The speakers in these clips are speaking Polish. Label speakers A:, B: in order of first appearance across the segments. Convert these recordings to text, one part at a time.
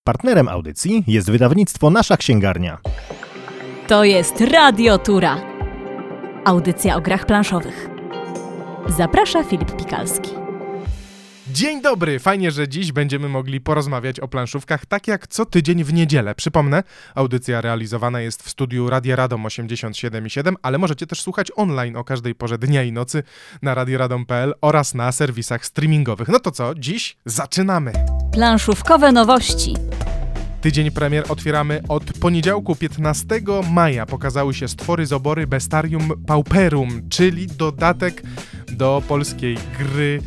A: Partnerem audycji jest wydawnictwo Nasza Księgarnia.
B: To jest Radio Tura. Audycja o grach planszowych. Zaprasza Filip Pikalski.
C: Dzień dobry! Fajnie, że dziś będziemy mogli porozmawiać o planszówkach tak jak co tydzień w niedzielę. Przypomnę, audycja realizowana jest w studiu Radia Radom 87,7, ale możecie też słuchać online o każdej porze dnia i nocy na radioradom.pl oraz na serwisach streamingowych. No to co? Dziś zaczynamy!
B: Planszówkowe nowości.
C: Tydzień premier otwieramy od poniedziałku 15 maja. Pokazały się stwory z obory Bestarium Pauperum, czyli dodatek do polskiej gry,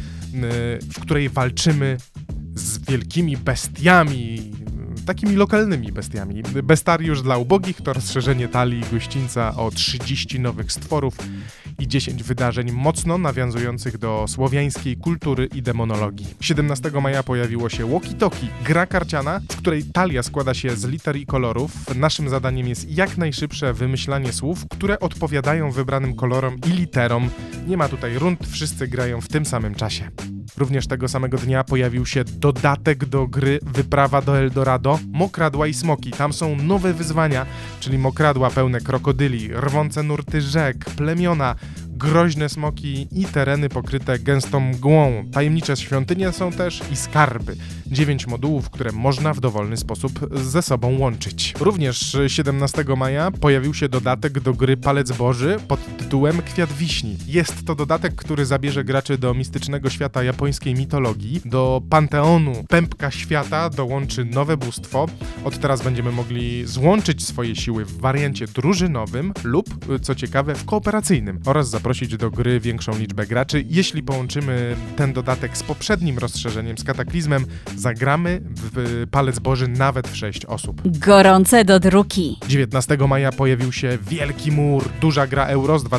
C: w której walczymy z wielkimi bestiami, takimi lokalnymi bestiami. Bestariusz dla ubogich to rozszerzenie talii gościńca o 30 nowych stworów i 10 wydarzeń mocno nawiązujących do słowiańskiej kultury i demonologii. 17 maja pojawiło się Walkie Talkie, gra karciana, w której talia składa się z liter i kolorów. Naszym zadaniem jest jak najszybsze wymyślanie słów, które odpowiadają wybranym kolorom i literom. Nie ma tutaj rund, wszyscy grają w tym samym czasie. Również tego samego dnia pojawił się dodatek do gry Wyprawa do Eldorado, Mokradła i Smoki. Tam są nowe wyzwania, czyli mokradła pełne krokodyli, rwące nurty rzek, plemiona, groźne smoki i tereny pokryte gęstą mgłą. Tajemnicze świątynie są też i skarby. 9 modułów, które można w dowolny sposób ze sobą łączyć. Również 17 maja pojawił się dodatek do gry Palec Boży pod tytułem Kwiat Wiśni. Jest to dodatek, który zabierze graczy do mistycznego świata japońskiej mitologii. Do panteonu Pępka Świata dołączy nowe bóstwo. Od teraz będziemy mogli złączyć swoje siły w wariancie drużynowym lub, co ciekawe, w kooperacyjnym oraz zaprosić do gry większą liczbę graczy. Jeśli połączymy ten dodatek z poprzednim rozszerzeniem, z Kataklizmem, zagramy w Palec Boży nawet w 6 osób.
B: Gorące do druki.
C: 19 maja pojawił się Wielki Mur, duża gra Euro z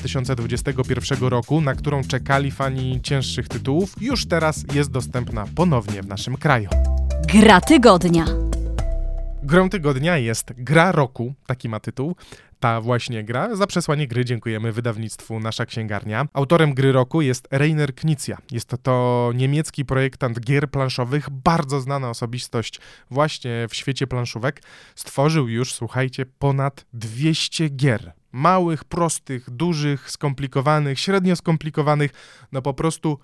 C: 2021 roku, na którą czekali fani cięższych tytułów. Już teraz jest dostępna ponownie w naszym kraju.
B: Gra tygodnia.
C: Grą tygodnia jest Gra Roku, taki ma tytuł. Ta właśnie gra. Za przesłanie gry dziękujemy wydawnictwu Nasza Księgarnia. Autorem Gry Roku jest Rainer Knizia. Jest to niemiecki projektant gier planszowych, bardzo znana osobistość właśnie w świecie planszówek. Stworzył już, słuchajcie, ponad 200 gier. Małych, prostych, dużych, skomplikowanych, średnio skomplikowanych, no po prostu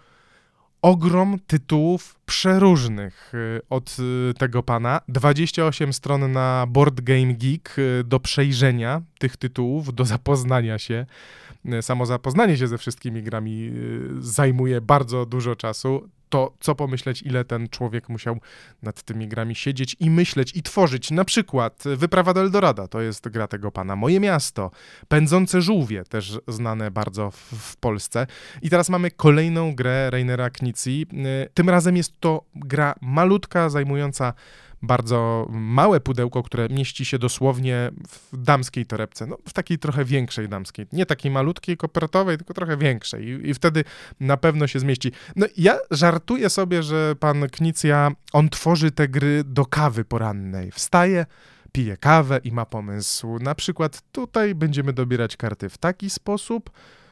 C: ogrom tytułów przeróżnych od tego pana. 28 stron na Board Game Geek do przejrzenia tych tytułów, do zapoznania się. Samo zapoznanie się ze wszystkimi grami zajmuje bardzo dużo czasu. To co pomyśleć, ile ten człowiek musiał nad tymi grami siedzieć i myśleć i tworzyć. Na przykład Wyprawa do Eldorado, to jest gra tego pana. Moje miasto, Pędzące żółwie, też znane bardzo w Polsce. I teraz mamy kolejną grę Rainera Knizii. Tym razem jest to gra malutka, zajmująca bardzo małe pudełko, które mieści się dosłownie w damskiej torebce. No, w takiej trochę większej damskiej. Nie takiej malutkiej, kopertowej, tylko trochę większej. I wtedy na pewno się zmieści. No ja żartuję sobie, że pan Knizia, on tworzy te gry do kawy porannej. Wstaje, pije kawę i ma pomysł. Na przykład tutaj będziemy dobierać karty w taki sposób,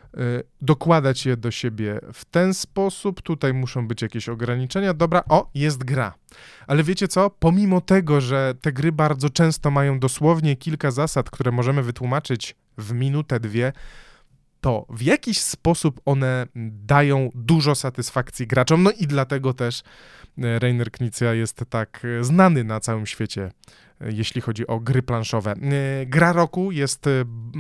C: dokładać je do siebie w ten sposób, tutaj muszą być jakieś ograniczenia, dobra, jest gra. Ale wiecie co? Pomimo tego, że te gry bardzo często mają dosłownie kilka zasad, które możemy wytłumaczyć w minutę, dwie, to w jakiś sposób one dają dużo satysfakcji graczom, no i dlatego też Rainer Knizia jest tak znany na całym świecie, jeśli chodzi o gry planszowe. Gra Roku jest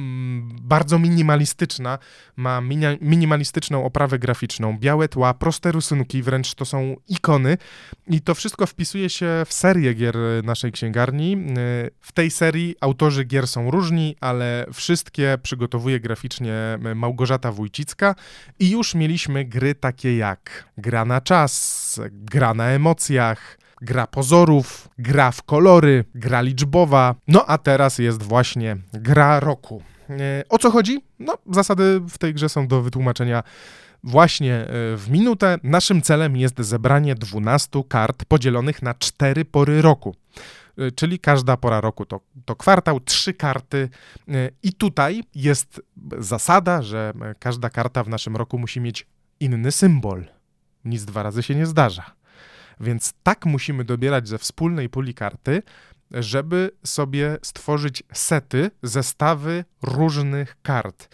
C: bardzo minimalistyczna, ma minimalistyczną oprawę graficzną, białe tła, proste rysunki, wręcz to są ikony i to wszystko wpisuje się w serię gier naszej księgarni. W tej serii autorzy gier są różni, ale wszystkie przygotowuje graficznie Małgorzata Wójcicka i już mieliśmy gry takie jak Gra na czas, Gra na emocjach, Gra pozorów, Gra w kolory, Gra liczbowa, no a teraz jest właśnie Gra Roku. O co chodzi? No, zasady w tej grze są do wytłumaczenia właśnie w minutę. Naszym celem jest zebranie 12 kart podzielonych na 4 pory roku. Czyli każda pora roku to kwartał, 3 karty i tutaj jest zasada, że każda karta w naszym roku musi mieć inny symbol. Nic 2 razy się nie zdarza. Więc tak musimy dobierać ze wspólnej puli karty, żeby sobie stworzyć sety, zestawy różnych kart.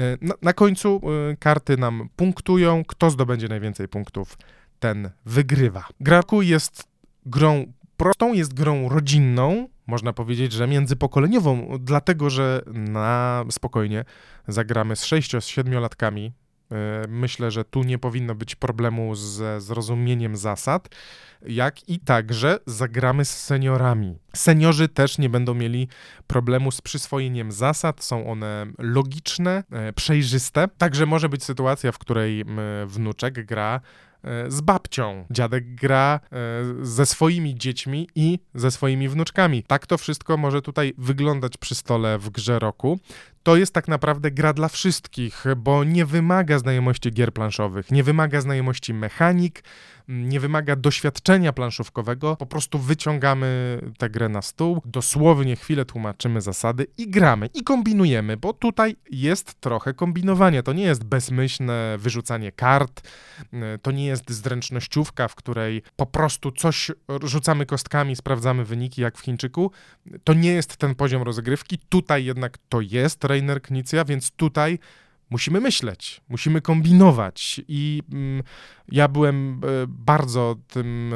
C: Na końcu karty nam punktują, kto zdobędzie najwięcej punktów, ten wygrywa. Gra roku jest grą prostą, jest grą rodzinną, można powiedzieć, że międzypokoleniową, dlatego że na spokojnie zagramy z 6-7-latkami. Myślę, że tu nie powinno być problemu ze zrozumieniem zasad, jak i także zagramy z seniorami. Seniorzy też nie będą mieli problemu z przyswojeniem zasad, są one logiczne, przejrzyste. Także może być sytuacja, w której wnuczek gra z babcią, dziadek gra ze swoimi dziećmi i ze swoimi wnuczkami. Tak to wszystko może tutaj wyglądać przy stole w grze roku. To jest tak naprawdę gra dla wszystkich, bo nie wymaga znajomości gier planszowych, nie wymaga znajomości mechanik, nie wymaga doświadczenia planszówkowego. Po prostu wyciągamy tę grę na stół, dosłownie chwilę tłumaczymy zasady i gramy, i kombinujemy, bo tutaj jest trochę kombinowania. To nie jest bezmyślne wyrzucanie kart, to nie jest zręcznościówka, w której po prostu coś rzucamy kostkami, sprawdzamy wyniki jak w Chińczyku. To nie jest ten poziom rozgrywki. Tutaj jednak to jest Reiner Knizia, więc tutaj musimy myśleć, musimy kombinować i ja byłem bardzo tym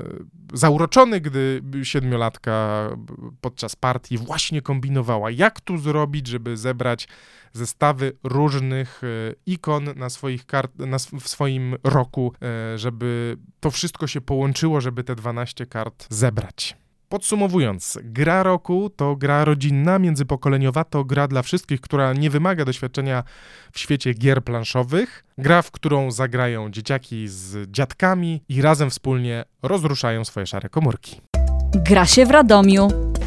C: zauroczony, gdy 7-latka podczas partii właśnie kombinowała, jak tu zrobić, żeby zebrać zestawy różnych ikon na swoich w swoim roku, żeby to wszystko się połączyło, żeby te 12 kart zebrać. Podsumowując, gra roku to gra rodzinna, międzypokoleniowa, to gra dla wszystkich, która nie wymaga doświadczenia w świecie gier planszowych. Gra, w którą zagrają dzieciaki z dziadkami i razem wspólnie rozruszają swoje szare komórki.
B: Gra się w Radomiu.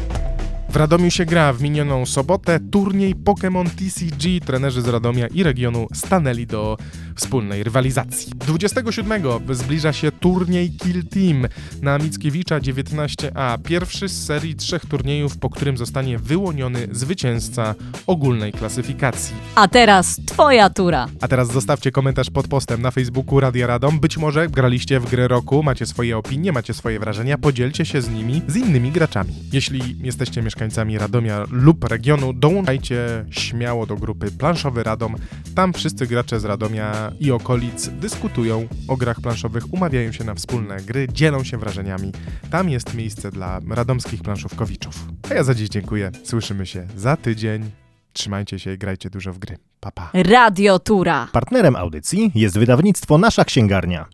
C: W Radomiu się gra. W minioną sobotę turniej Pokémon TCG. Trenerzy z Radomia i regionu stanęli do wspólnej rywalizacji. 27 zbliża się turniej Kill Team na Mickiewicza 19a. Pierwszy z serii 3 turniejów, po którym zostanie wyłoniony zwycięzca ogólnej klasyfikacji.
B: A teraz twoja tura.
C: A teraz zostawcie komentarz pod postem na Facebooku Radia Radom. Być może graliście w grę roku, macie swoje opinie, macie swoje wrażenia, podzielcie się z nimi z innymi graczami. Jeśli jesteście mieszkańcami Radomia lub regionu, dołączajcie śmiało do grupy Planszowy Radom. Tam wszyscy gracze z Radomia i okolic dyskutują o grach planszowych, umawiają się na wspólne gry, dzielą się wrażeniami. Tam jest miejsce dla radomskich planszówkowiczów. A ja za dziś dziękuję. Słyszymy się za tydzień. Trzymajcie się i grajcie dużo w gry. Pa, pa.
B: Radio Tura.
A: Partnerem audycji jest wydawnictwo Nasza Księgarnia.